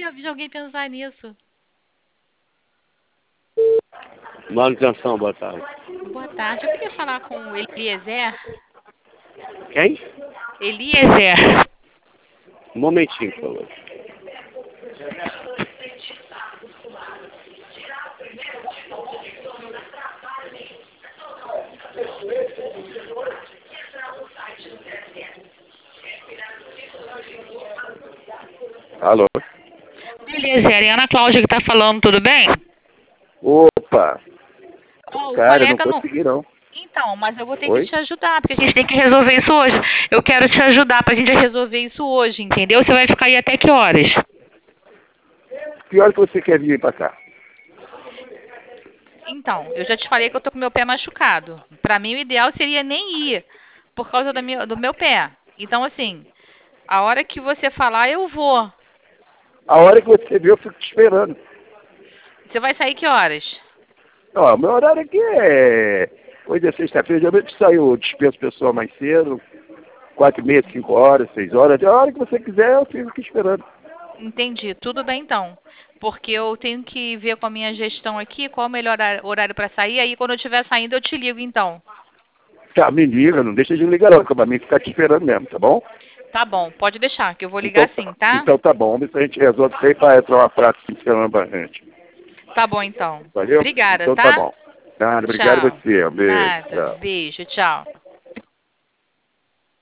vi alguém pensar nisso. Manutenção, boa tarde. Boa tarde. Eu queria falar com o Eliezer. Quem? Eliezer. Um momentinho, por favor. Alô? Eliezer, é a Ana Cláudia que tá falando, tudo bem? Opa! Ó, o Cara, eu não colega não... consegui não. Então, mas eu vou ter Oi? que te ajudar, porque a gente tem que resolver isso hoje. Eu quero te ajudar pra gente resolver isso hoje, entendeu? Você vai ficar aí até que horas? Que hora que você quer vir pra cá? Então, eu já te falei que eu tô com meu pé machucado. Pra mim, o ideal seria nem ir, por causa do meu pé. Então, assim, a hora que você falar, eu vou. A hora que você vir, eu fico te esperando. Você vai sair que horas? Ó, meu horário aqui é... Hoje é sexta-feira, geralmente eu dispenso pessoal mais cedo, 4h30, 5 horas, 6 horas. A hora que você quiser, eu fico aqui esperando. Entendi. Tudo bem, então. Porque eu tenho que ver com a minha gestão aqui qual o melhor horário para sair. Aí, quando eu estiver saindo, eu te ligo, então. Tá, me liga, não deixa de ligar não, porque pra mim ficar te esperando mesmo, tá bom? Tá bom, pode deixar, que eu vou Então ligar sim, tá. tá? Então tá bom, vamos ver se a gente resolve isso aí pra entrar uma praça de semana pra gente. Tá bom, então. Valeu? Obrigada, Então tá tá? bom. Nada, obrigado a Tchau. você. Um beijo. Nada. Tchau. Beijo, tchau.